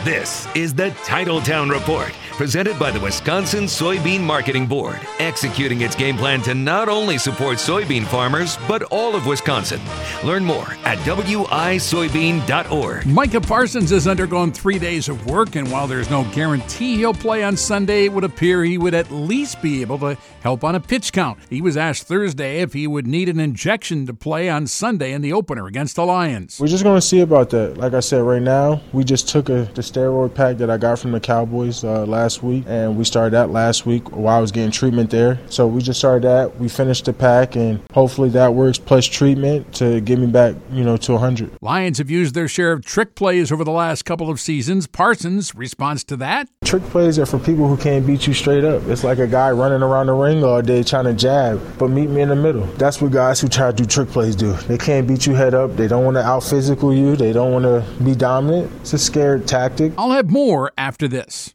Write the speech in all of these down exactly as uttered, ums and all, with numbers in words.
This is the Titletown Report, presented by the Wisconsin Soybean Marketing Board, executing its game plan to not only support soybean farmers, but all of Wisconsin. Learn more at W I soybean dot org. Micah Parsons has undergone three days of work, and while there's no guarantee he'll play on Sunday, it would appear he would at least be able to help on a pitch count. He was asked Thursday if he would need an injection to play on Sunday in the opener against the Lions. We're just going to see about that. Like I said, right now, we just took a, the steroid pack that I got from the Cowboys uh, last week, and we started that last week while I was getting treatment there. So we just started that. We finished the pack, and hopefully that works plus treatment to get me back, you know, to one hundred. Lions have used their share of trick plays over the last couple of seasons. Parsons' response to that? Trick plays are for people who can't beat you straight up. It's like a guy running around the ring all day trying to jab, but meet me in the middle. That's what guys who try to do trick plays do. They can't beat you head up. They don't want to out-physical you. They don't want to be dominant. It's a scared tactic. I'll have more after this.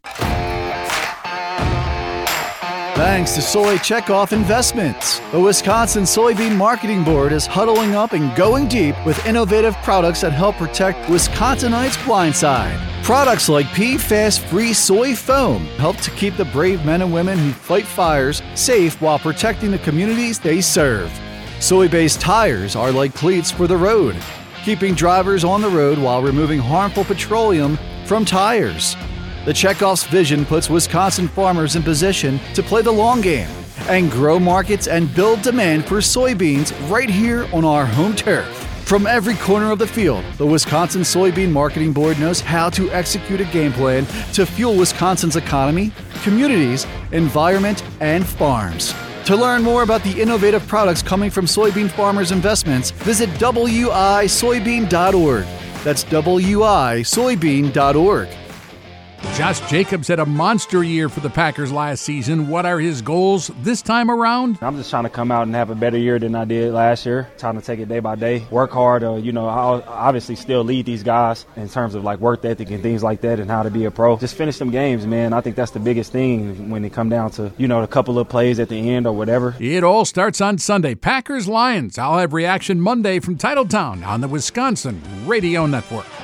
Thanks to Soy Checkoff Investments. The Wisconsin Soybean Marketing Board is huddling up and going deep with innovative products that help protect Wisconsinites' blind side. Products like P FAST-free soy foam help to keep the brave men and women who fight fires safe while protecting the communities they serve. Soy-based tires are like cleats for the road, keeping drivers on the road while removing harmful petroleum from tires. The Checkoff's vision puts Wisconsin farmers in position to play the long game and grow markets and build demand for soybeans right here on our home turf. From every corner of the field, the Wisconsin Soybean Marketing Board knows how to execute a game plan to fuel Wisconsin's economy, communities, environment, and farms. To learn more about the innovative products coming from soybean farmers' investments, visit W I soybean dot org. That's W I soybean dot org. Josh Jacobs had a monster year for the Packers last season. What are his goals this time around? I'm just trying to come out and have a better year than I did last year. Trying to take it day by day, work hard. Uh, you know, I'll obviously still lead these guys in terms of like work ethic and things like that and how to be a pro. Just finish them games, man. I think that's the biggest thing when it come down to, you know, a couple of plays at the end or whatever. It all starts on Sunday. Packers Lions. I'll have reaction Monday from Titletown on the Wisconsin Radio Network.